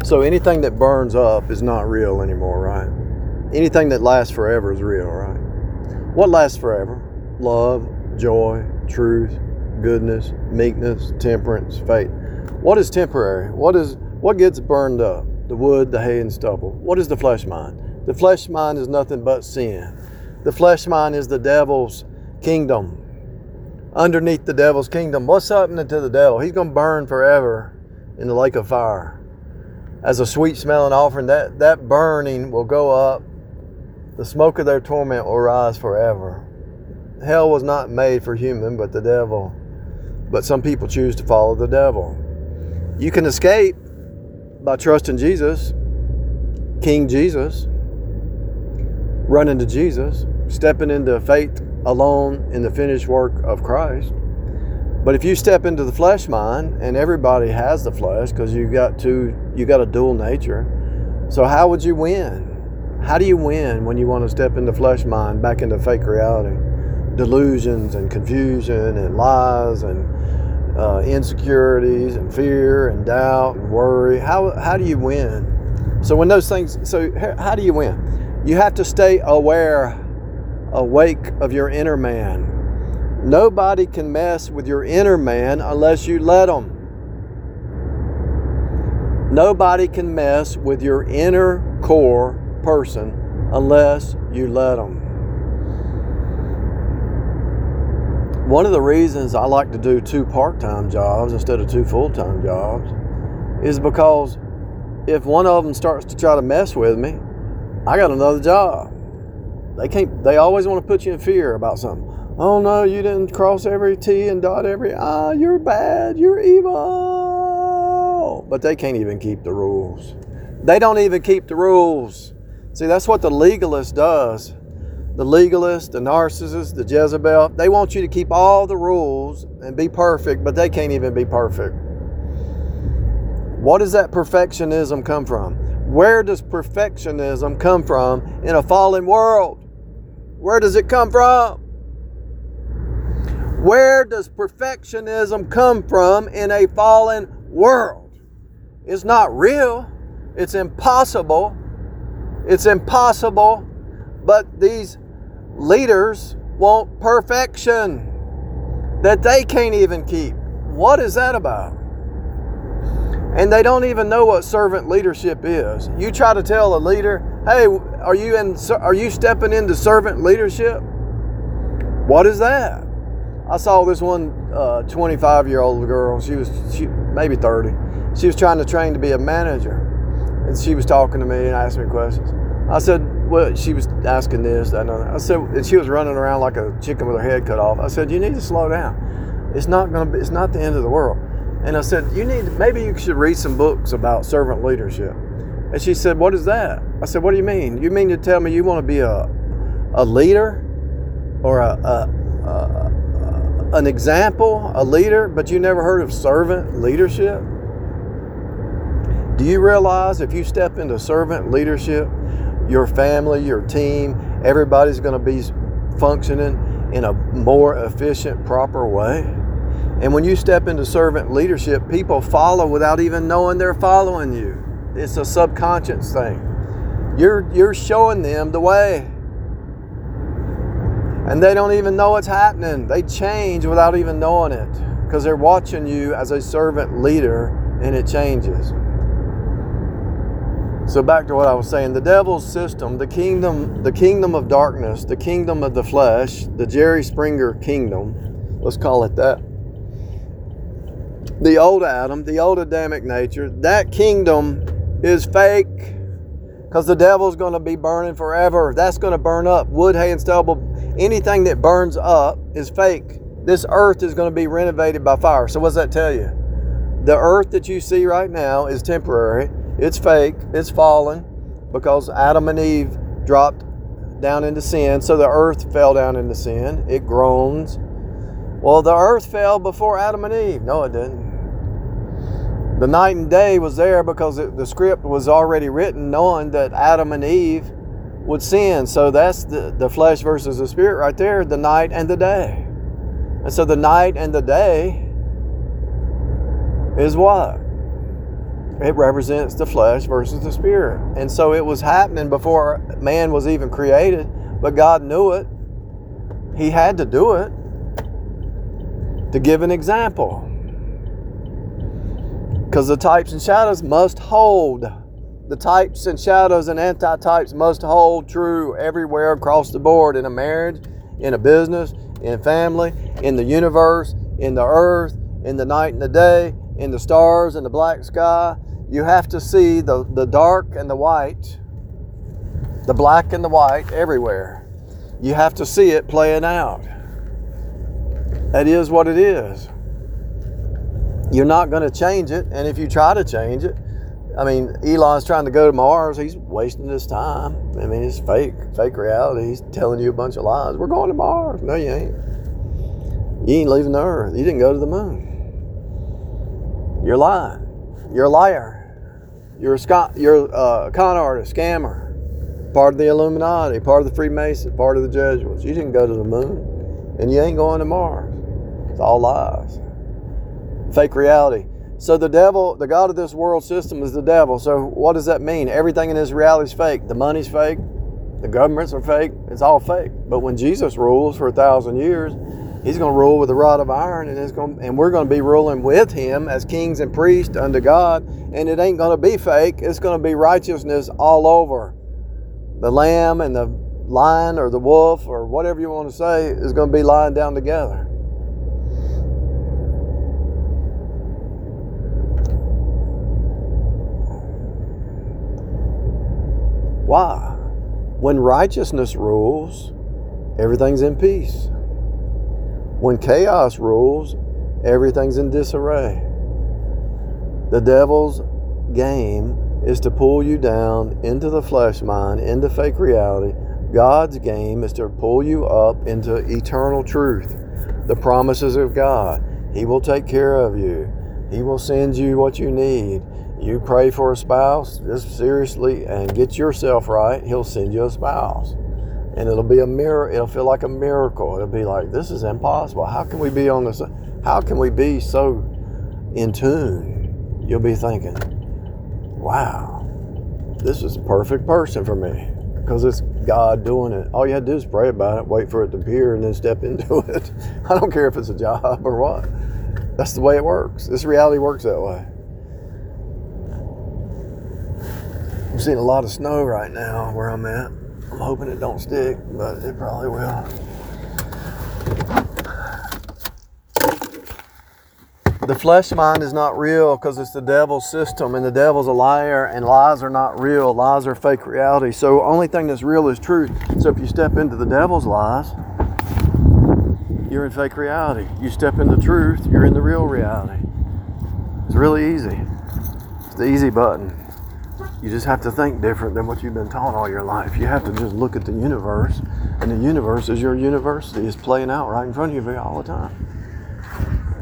So anything that burns up is not real anymore, right? Anything that lasts forever is real, right? What lasts forever? Love, joy, truth, goodness, meekness, temperance, faith. What is temporary? What gets burned up? The wood, the hay, and stubble. What is the flesh mind? The flesh mind is nothing but sin. The flesh mind is the devil's kingdom. Underneath the devil's kingdom, what's happening to the devil? He's going to burn forever in the lake of fire. As a sweet smelling offering, that burning will go up. The smoke of their torment will rise forever. Hell was not made for human, but the devil. But some people choose to follow the devil. You can escape by trusting Jesus, King Jesus, running to Jesus, stepping into faith alone in the finished work of Christ. But if you step into the flesh mind, and everybody has the flesh because you got a dual nature. So how would you win? How do you win when you want to step into flesh mind back into fake reality? Delusions and confusion and lies and insecurities and fear and doubt and worry. How do you win? So when those things, how do you win? You have to stay awake of your inner man. Nobody can mess with your inner man unless you let them. Nobody can mess with your inner core person unless you let them. One of the reasons I like to do 2 part-time jobs instead of 2 full-time jobs is because if one of them starts to try to mess with me, I got another job. They always want to put you in fear about something. Oh no, you didn't cross every T and dot every I. You're bad. You're evil. But they can't even keep the rules. They don't even keep the rules. See, that's what the legalist does. The legalist, the narcissist, the Jezebel, they want you to keep all the rules and be perfect, but they can't even be perfect. What does that perfectionism come from? Where does perfectionism come from in a fallen world? Where does it come from? Where does perfectionism come from in a fallen world? It's not real. It's impossible. It's impossible. But these leaders want perfection that they can't even keep. What is that about? And they don't even know what servant leadership is. You try to tell a leader, hey, are you stepping into servant leadership? What is that? I saw this one 25-year-old girl. She maybe 30. She was trying to train to be a manager. And she was talking to me and asking me questions. I said, well, she was asking this, that, and other. I said, and she was running around like a chicken with her head cut off. I said, you need to slow down. It's not the end of the world. And I said, maybe you should read some books about servant leadership. And she said, what is that? I said, what do you mean? You mean to tell me you want to be a leader or an example, a leader, but you never heard of servant leadership? Do you realize if you step into servant leadership, your family, your team, everybody's going to be functioning in a more efficient, proper way? And when you step into servant leadership, people follow without even knowing they're following you. It's a subconscious thing. You're showing them the way. And they don't even know what's happening. They change without even knowing it because they're watching you as a servant leader, and it changes. So back to what I was saying, the devil's system, the kingdom of darkness, the kingdom of the flesh, the Jerry Springer kingdom, let's call it that. The old Adam, the old Adamic nature, that kingdom is fake because the devil's going to be burning forever. That's going to burn up. Wood, hay, and stubble, anything that burns up is fake. This earth is going to be renovated by fire. So what does that tell you? The earth that you see right now is temporary. It's fake. It's fallen because Adam and Eve dropped down into sin. So the earth fell down into sin. It groans. Well, the earth fell before Adam and Eve. No, it didn't. The night and day was there because the script was already written knowing that Adam and Eve would sin. So that's the flesh versus the spirit right there, the night and the day. And so the night and the day is what? It represents the flesh versus the spirit. And so it was happening before man was even created, but God knew it. He had to do it to give an example. Because the types and shadows must hold. The types and shadows and anti-types must hold true everywhere across the board, in a marriage, in a business, in family, in the universe, in the earth, in the night and the day, in the stars and the black sky. You have to see the dark and the white, the black and the white everywhere. You have to see it playing out. That is what it is. You're not going to change it, and if you try to change it, I mean, Elon's trying to go to Mars. He's wasting his time. I mean, it's fake reality. He's telling you a bunch of lies. We're going to Mars. No, you ain't. You ain't leaving the Earth. You didn't go to the moon. You're lying. You're a liar. You're a con artist, scammer, part of the Illuminati, part of the Freemasons, part of the Jesuits. You didn't go to the moon, and you ain't going to Mars. It's all lies. Fake reality. So the devil, the God of this world system, is the devil. So what does that mean? Everything in this reality is fake. The money's fake. The governments are fake. It's all fake. But when Jesus rules for 1,000 years, he's going to rule with a rod of iron, and we're going to be ruling with him as kings and priests unto God. And it ain't going to be fake. It's going to be righteousness all over. The lamb and the lion or the wolf or whatever you want to say is going to be lying down together. Why? When righteousness rules, everything's in peace. When chaos rules, everything's in disarray. The devil's game is to pull you down into the flesh mind, into fake reality. God's game is to pull you up into eternal truth, the promises of God. He will take care of you. He will send you what you need. You pray for a spouse, just seriously, and get yourself right. He'll send you a spouse. And it'll be a mirror. It'll feel like a miracle. It'll be like, this is impossible. How can we be on this? How can we be so in tune? You'll be thinking, wow, this is a perfect person for me. Because it's God doing it. All you have to do is pray about it, wait for it to appear, and then step into it. I don't care if it's a job or what. That's the way it works. This reality works that way. I'm seeing a lot of snow right now where I'm at. I'm hoping it don't stick, but it probably will. The flesh mind is not real because it's the devil's system, and the devil's a liar, and lies are not real. Lies are fake reality. So only thing that's real is truth. So if you step into the devil's lies, you're in fake reality. You step into truth, you're in the real reality. It's really easy. It's the easy button. You just have to think different than what you've been taught all your life. You have to just look at the universe, and the universe is your university. It's playing out right in front of you all the time.